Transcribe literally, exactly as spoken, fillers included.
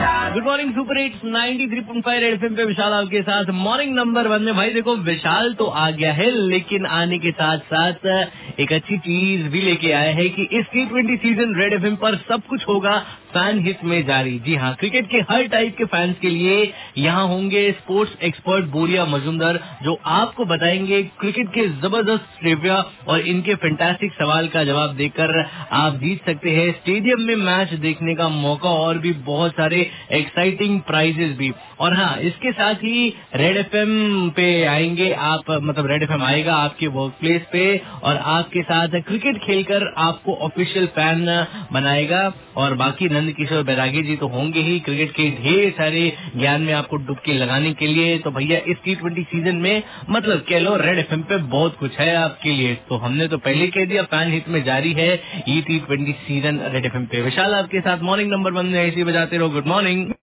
Good morning super hits ninety three point five Red FM पे विशाल आपके साथ morning number one में। भाई देखो, विशाल तो आ गया है, लेकिन आने के साथ साथ एक अच्छी चीज भी लेके आया है कि इस T twenty season Red FM पर सब कुछ होगा फैन हिट में जारी। जी हाँ, क्रिकेट के हर टाइप के फैंस के लिए यहाँ होंगे स्पोर्ट्स एक्सपर्ट बोरिया मजुमदार, जो आपको बताएंगे क्रिकेट के जबरदस्त ट्रिविया, और इनके फैंटास्टिक सवाल का जवाब देकर आप जीत सकते हैं स्टेडियम में मैच देखने का मौका और भी बहुत सारे एक्साइटिंग प्राइजेस भी। और हाँ, इसके साथ ही रेड एफएम पे आएंगे आप, मतलब रेड एफएम आएगा आपके वर्क प्लेस पे और आपके साथ क्रिकेट खेलकर आपको ऑफिशियल फैन बनाएगा। और बाकी नंद किशोर बैरागी जी तो होंगे ही क्रिकेट के ढेर सारे ज्ञान में आपको डुबकी लगाने के लिए। तो भैया इस टी ट्वेंटी सीजन में मतलब कह लो रेड एफएम पे बहुत कुछ है आपके लिए। तो हमने तो पहले कह दिया, फैन हिट में जारी है ये T twenty season Red FM पे। विशाल आपके साथ मॉर्निंग नंबर वन में ऐसे बजाते रहो। Good morning.